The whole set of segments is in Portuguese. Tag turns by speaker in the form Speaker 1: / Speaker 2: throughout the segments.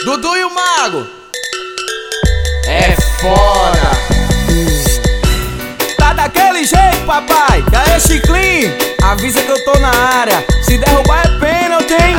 Speaker 1: Dudu e o Mago. É foda.
Speaker 2: Tá daquele jeito, papai. E aí, Chiclin? Avisa que eu tô na área. Se derrubar é pênalti, hein?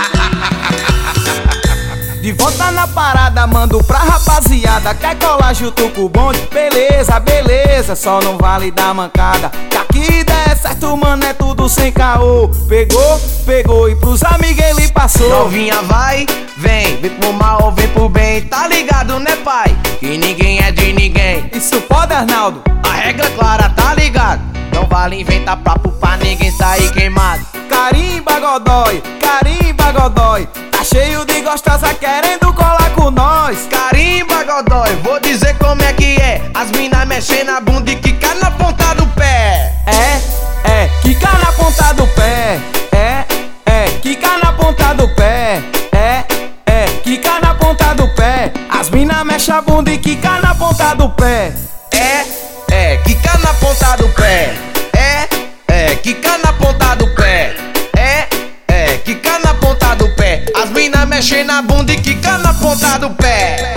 Speaker 2: De volta na parada, mando pra rapaziada. Quer colar junto com o bonde? Beleza, beleza, só não vale dar mancada. Que aqui der certo, mano, é tudo sem caô. Pegou, pegou e pros amigos ele passou.
Speaker 1: Novinha vai, vem pro mal ou vem pro bem. Tá ligado, né, pai? Que ninguém é de ninguém.
Speaker 2: Isso pode, Arnaldo?
Speaker 1: A regra clara, tá ligado? Não vale inventar papo pra ninguém sair queimado.
Speaker 2: Carimba, Godói, carimba, Godói. Tá cheio de gostosa querendo colar com nós.
Speaker 1: Carimba, Godói, vou dizer como é que é. As mina mexendo na bunda e quicar na ponta do pé.
Speaker 2: Quicar na ponta do pé. Quicar na ponta do pé. Quicar na ponta do pé. As mina mexem a bunda e quicar na ponta do pé.
Speaker 1: Quicar na ponta do pé. Quicar na ponta do pé. Quicar na ponta do pé. As mina mexem na bunda e quicar na ponta do pé.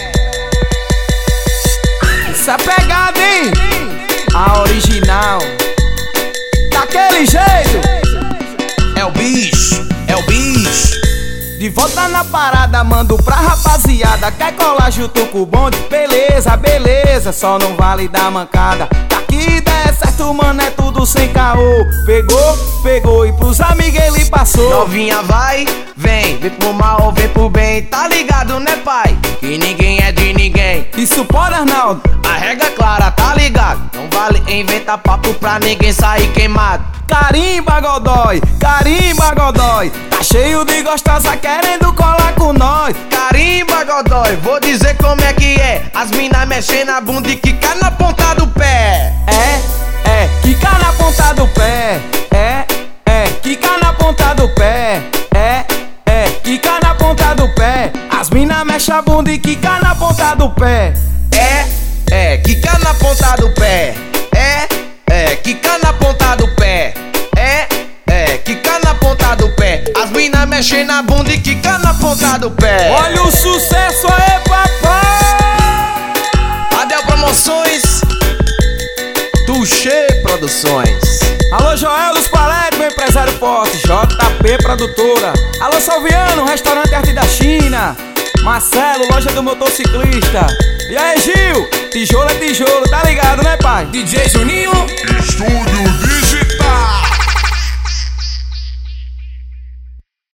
Speaker 2: Isso é pegada, hein? A original. Daquele jeito.
Speaker 1: É o bicho, é o bicho.
Speaker 2: De volta na parada, mando pra rapaziada. Quer colar junto com o bonde? Beleza, beleza, só não vale dar mancada. Daqui der certo, mano, é tudo sem caô. Pegou, pegou e pros amigos ele passou.
Speaker 1: Novinha vai, vem pro mal ou vem pro bem. Tá ligado, né, pai? Que ninguém é de ninguém.
Speaker 2: Isso pode, Arnaldo?
Speaker 1: A regra clara, tá ligado? Não vale inventar papo pra ninguém sair queimado.
Speaker 2: Carimba, Godói, carimba, Godói. Tá cheio de gostosa querendo colar com nós.
Speaker 1: Carimba, Godói, vou dizer como é que é. As mina mexendo na bunda e quicar na ponta do pé.
Speaker 2: Quicar na ponta do pé. Quicar na ponta do pé. Quicar na ponta do pé. As mina mexem a bunda e quicar na ponta do pé.
Speaker 1: Quicar na ponta do pé. Quicar na ponta do pé. Quicar na ponta do pé. As mina mexem na bunda e quicar na ponta do pé.
Speaker 2: Olha o sucesso aí, papai!
Speaker 1: Adel Promoções, Tuxê Produções.
Speaker 2: Alô, Joel dos Paletes, meu empresário forte. JP Produtora. Alô, Salviano, restaurante Arte da China. Marcelo, loja do motociclista. E aí, Gil? Tijolo é tijolo, tá ligado, né, pai?
Speaker 3: DJ Juninho,
Speaker 4: Estúdio